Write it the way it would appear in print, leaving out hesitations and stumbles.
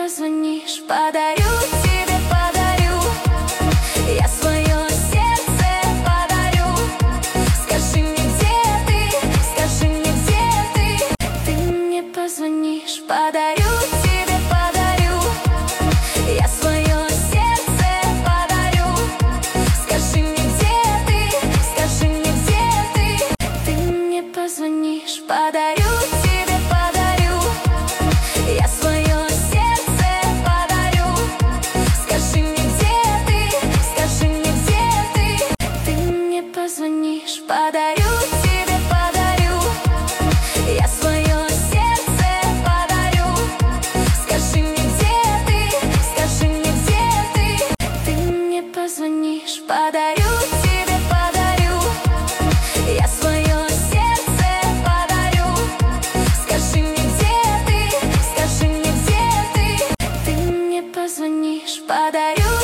позвонишь, подарю тебе, подарю. Я свое сердце подарю. Скажи мне, где ты, скажи мне, где ты. Ты мне позвонишь, подарю тебе, подарю. Я свое сердце подарю. Скажи мне, где ты, скажи мне, где ты. Ты мне позвонишь, подарю тебе, подарю. Я свое сердце подарю. Скажи мне, где ты, скажи мне, где ты. Ты мне позвонишь, подарю тебе, подарю. Я свое сердце подарю. Скажи мне, где ты, скажи мне, где ты. Ты мне позвонишь, подарю тебе, подарю. Я свое сердце подарю. Скажи мне, где ты, скажи мне, где ты. Ты мне позвонишь, подарю.